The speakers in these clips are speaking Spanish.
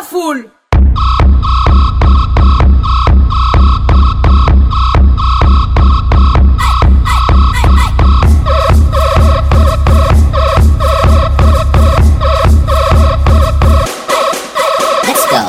full. Let's go.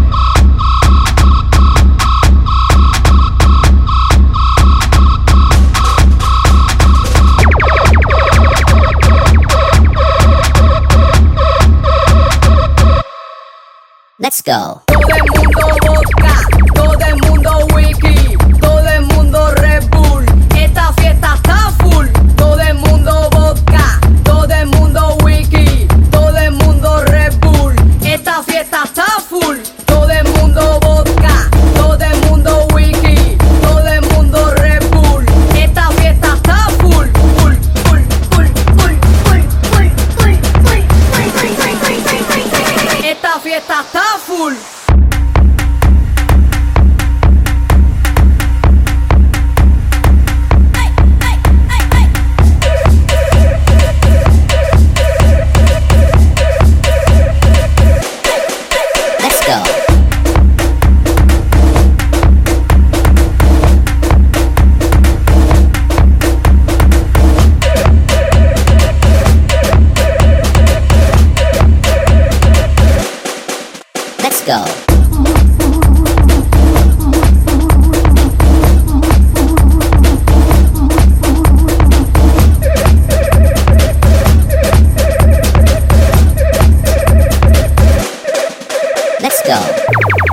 Let's go. Todo el mundo vodka, todo el mundo whisky, todo el mundo Red Bull. Esta fiesta está full. Todo el mundo vodka, todo el mundo whisky, todo el mundo Red Bull. Esta fiesta está full. Todo el mundo vodka, todo el mundo whisky, todo el mundo Red Bull. Esta fiesta está full. Full, full, full, full, full, full, full, full, full. Esta fiesta está full. Let's go. Let's go. Let's go.